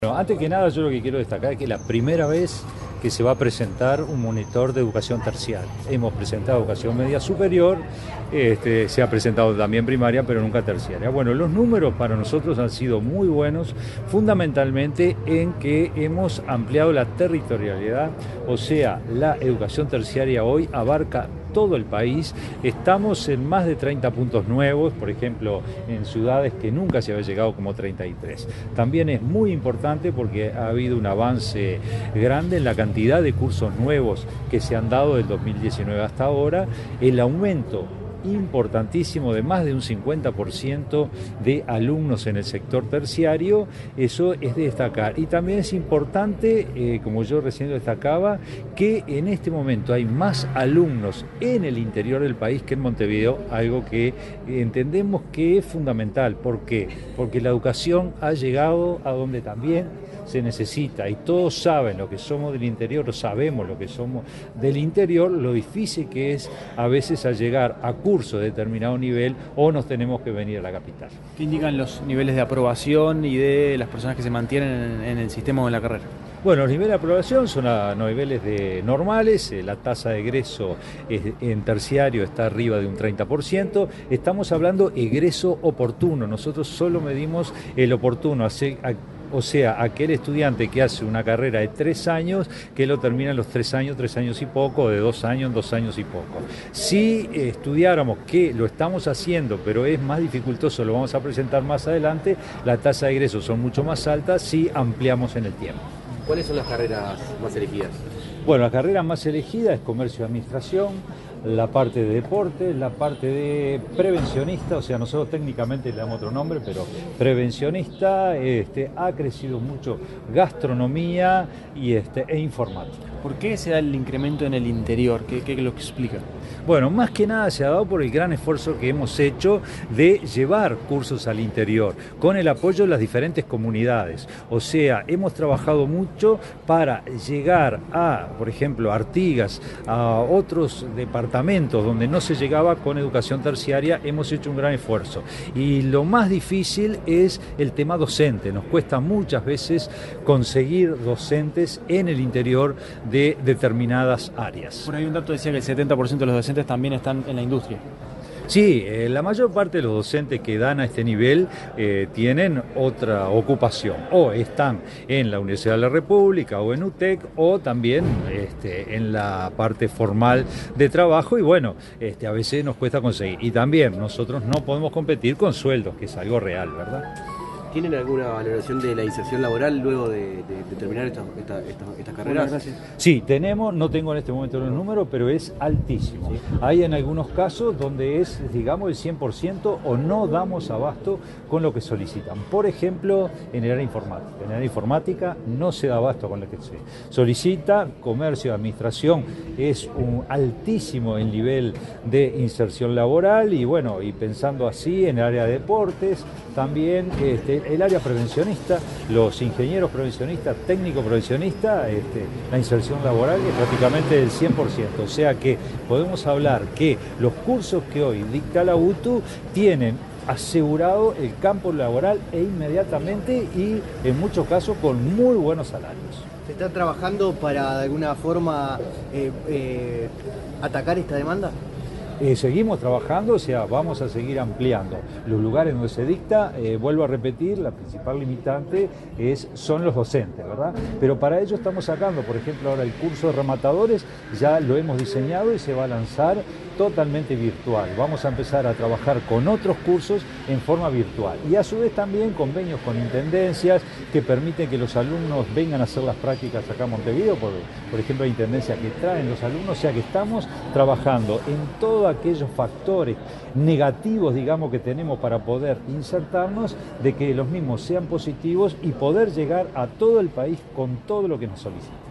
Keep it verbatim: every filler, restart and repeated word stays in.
Bueno, antes que nada yo lo que quiero destacar es que es la primera vez que se va a presentar un monitor de educación terciaria. Hemos presentado educación media superior, este, se ha presentado también primaria, pero nunca terciaria. Bueno, los números para nosotros han sido muy buenos, fundamentalmente en que hemos ampliado la territorialidad, o sea, la educación terciaria hoy abarca todo el país. Estamos en más de treinta puntos nuevos, por ejemplo, en ciudades que nunca se había llegado como treinta y tres. También es muy importante porque ha habido un avance grande en la cantidad de cursos nuevos que se han dado del dos mil diecinueve hasta ahora, el aumento importantísimo de más de un cincuenta por ciento de alumnos en el sector terciario, eso es de destacar. Y también es importante, eh, como yo recién destacaba, que en este momento hay más alumnos en el interior del país que en Montevideo, algo que entendemos que es fundamental. ¿Por qué? Porque la educación ha llegado a donde también se necesita, y todos saben lo que somos del interior, o sabemos lo que somos del interior, lo difícil que es a veces al llegar a cursos de determinado nivel o nos tenemos que venir a la capital. ¿Qué indican los niveles de aprobación y de las personas que se mantienen en, en el sistema o en la carrera? Bueno, los niveles de aprobación son a niveles de normales, la tasa de egreso en terciario está arriba de un treinta por ciento, estamos hablando egreso oportuno, nosotros solo medimos el oportuno, así, o sea, aquel estudiante que hace una carrera de tres años, que lo termina en los tres años, tres años y poco, de dos años, dos años y poco. Si estudiáramos, que lo estamos haciendo, pero es más dificultoso, lo vamos a presentar más adelante, la tasa de egreso son mucho más altas si ampliamos en el tiempo. ¿Cuáles son las carreras más elegidas? Bueno, la carrera más elegida es comercio y administración, la parte de deporte, la parte de prevencionista, o sea, nosotros técnicamente le damos otro nombre, pero prevencionista, este, ha crecido mucho gastronomía y, este, e informática. ¿Por qué se da el incremento en el interior? ¿Qué, qué lo explica? Bueno, más que nada se ha dado por el gran esfuerzo que hemos hecho de llevar cursos al interior, con el apoyo de las diferentes comunidades. O sea, hemos trabajado mucho para llegar a, por ejemplo, Artigas, a otros departamentos donde no se llegaba con educación terciaria, hemos hecho un gran esfuerzo. Y lo más difícil es el tema docente. Nos cuesta muchas veces conseguir docentes en el interior de determinadas áreas. Por ahí un dato decía que el setenta por ciento de los docentes también están en la industria. Sí, eh, la mayor parte de los docentes que dan a este nivel eh, tienen otra ocupación, o están en la Universidad de la República o en U T E C, o también este, en la parte formal de trabajo, y bueno, este, a veces nos cuesta conseguir. Y también nosotros no podemos competir con sueldos, que es algo real, ¿verdad? ¿Tienen alguna valoración de la inserción laboral luego de, de, de terminar esta, esta, esta, estas carreras? Gracias. Sí, tenemos, no tengo en este momento los números, pero es altísimo. Sí. Hay en algunos casos donde es, digamos, el cien por ciento o no damos abasto con lo que solicitan. Por ejemplo, en el área informática. En el área informática no se da abasto con lo que se solicita. Comercio, administración, es un altísimo el nivel de inserción laboral, y bueno, y pensando así en el área de deportes, también este, el área prevencionista, los ingenieros prevencionistas, técnicos prevencionistas, este, la inserción laboral es prácticamente del cien por ciento. O sea que podemos hablar que los cursos que hoy dicta la U T U tienen asegurado el campo laboral e inmediatamente, y en muchos casos con muy buenos salarios. ¿Se está trabajando para de alguna forma eh, eh, atacar esta demanda? Eh, seguimos trabajando, o sea, vamos a seguir ampliando los lugares donde se dicta. Eh, vuelvo a repetir, la principal limitante es, son los docentes, ¿verdad? Pero para ello estamos sacando, por ejemplo, ahora el curso de rematadores, ya lo hemos diseñado y se va a lanzar totalmente virtual. Vamos a empezar a trabajar con otros cursos en forma virtual, y a su vez también convenios con intendencias que permiten que los alumnos vengan a hacer las prácticas acá en Montevideo. Por, por ejemplo, hay intendencias que traen los alumnos, o sea que estamos trabajando en todo aquellos factores negativos, digamos, que tenemos para poder insertarnos, de que los mismos sean positivos y poder llegar a todo el país con todo lo que nos solicita.